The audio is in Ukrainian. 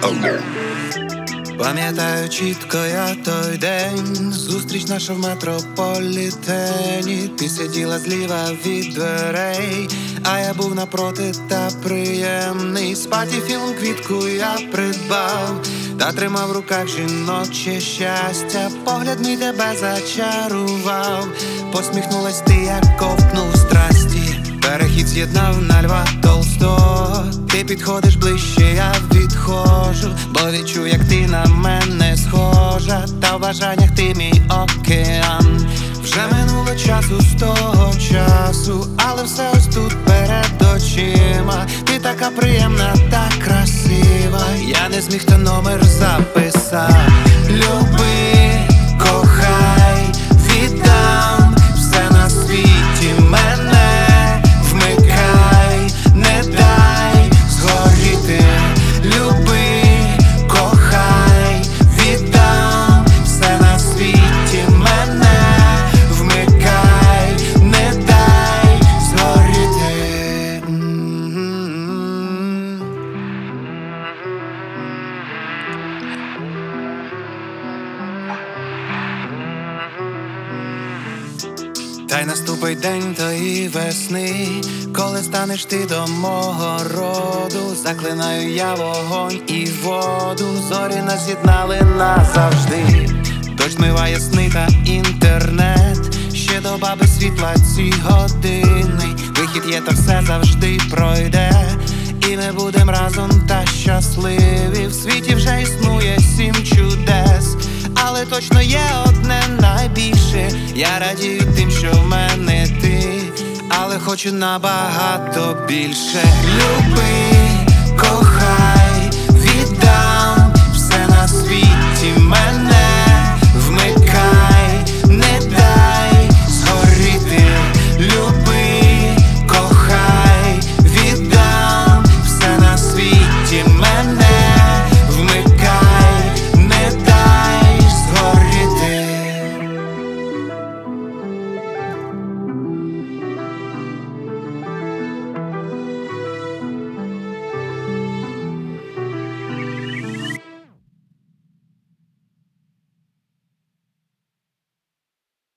Пам'ятаю чітко я той день, зустріч наша в метрополітені. Ти сиділа зліва від дверей, а я був напроти та приємний. Спаті фільм квітку я придбав, та тримав в руках жіноче щастя. Погляд мій тебе зачарував, посміхнулась ти, як ковтнув страсті. Перехід з'єднав на Льва Толстого. Ти підходиш ближче, я відходжу, бо відчув, як ти на мене схожа. Та в бажаннях ти мій океан. Вже минуло часу з того часу, але все ось тут перед очима. Ти така приємна, так красива. Я не зміг, та номер записав. Люби, кохай, віддам все на світі мене. Вмикай, не дай згоріти. Люби, кохай, віддам все на світі мене. Вмикай, не дай згоріти. Та й наступить день тої весни, коли станеш ти до мого роду. Заклинаю я вогонь і воду, зорі нас з'єднали назавжди. Дощ змиває сни та інтернет, ще доба без світла ці години. Вихід є, та все завжди пройде, і ми будем разом та щасливі. В світі вже існує 7 чудес, але точно є одне найбільше. Я радію тим, що в мене ти, але хочу набагато більше. Люби, кохай.